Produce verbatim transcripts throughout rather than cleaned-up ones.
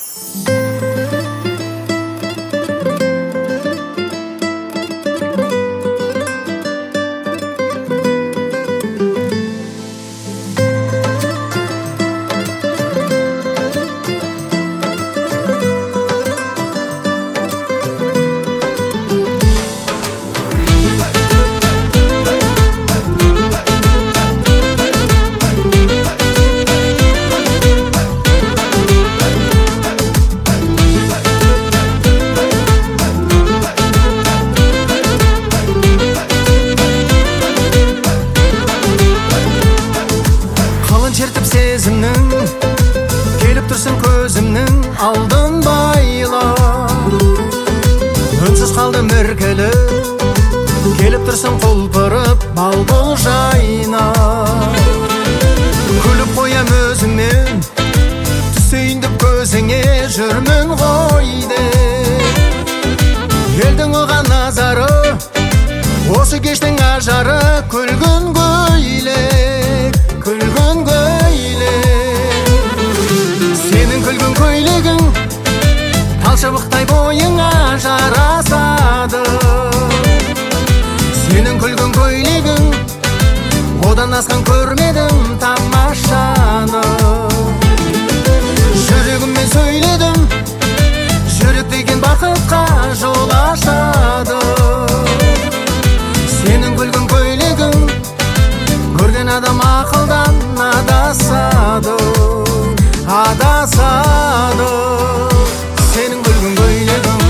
Сезімнің келіп тұрсың көзімнің алдын байла, үнсіз қалдым іркіліп, келіп тұрсың құлпырып балбұл жайна. Күліп қоям өзіммен, түсейін деп көзіңе жүрмін ғой деп. Елдің оған назары, осы кештің ажары, күлгін көйлек, күлгін көйлек. Сенің күлгін көйлегің талшыбықтай бойыңа жарасады. Сенің күлгін көйлегің одан асқан көрмедім тамашаны. Жүрегіммен сөйледім, жүрек деген бақытқа жол ашады. Сенің күлгін көйлегің көрген адам ақылдан адасады, адасады. Сенің күлгін көйлегің.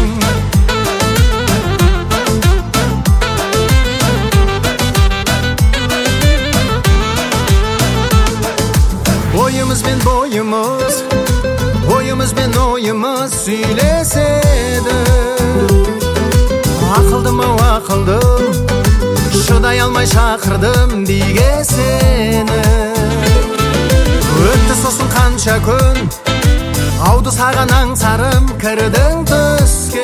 Ойымыз бен бойымыз, ойымыз бен ойымыз сөйлеседі. Ақылдым ау ақылдым, шыдай алмай шақырдым биге сені. Өтті сосын қанша күн, ауды саған аңсарым кірдің түске.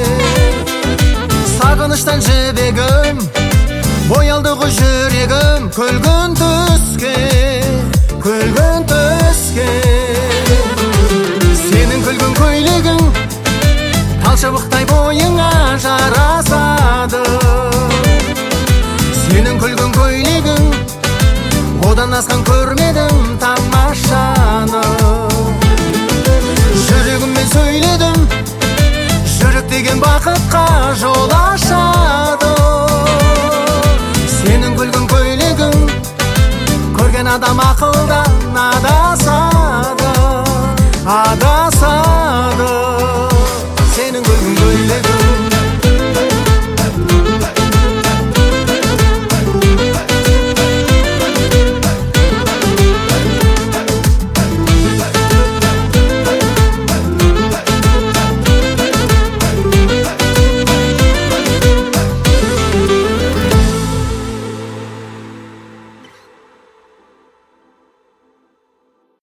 Сағыныштан жібегім, боялды ғой жүрегім күлгін түске, күлгін түске. Сенің күлгін көйлегің талшыбықтай бойыңа жарасады. Сенің күлгін көйлегің одан асқан көрмедім тамашаны. Жүрегіммен сөйледім, жүрек деген бақытқа жол ашады. Сенің күлгін көйлегің көрген адам ақылдан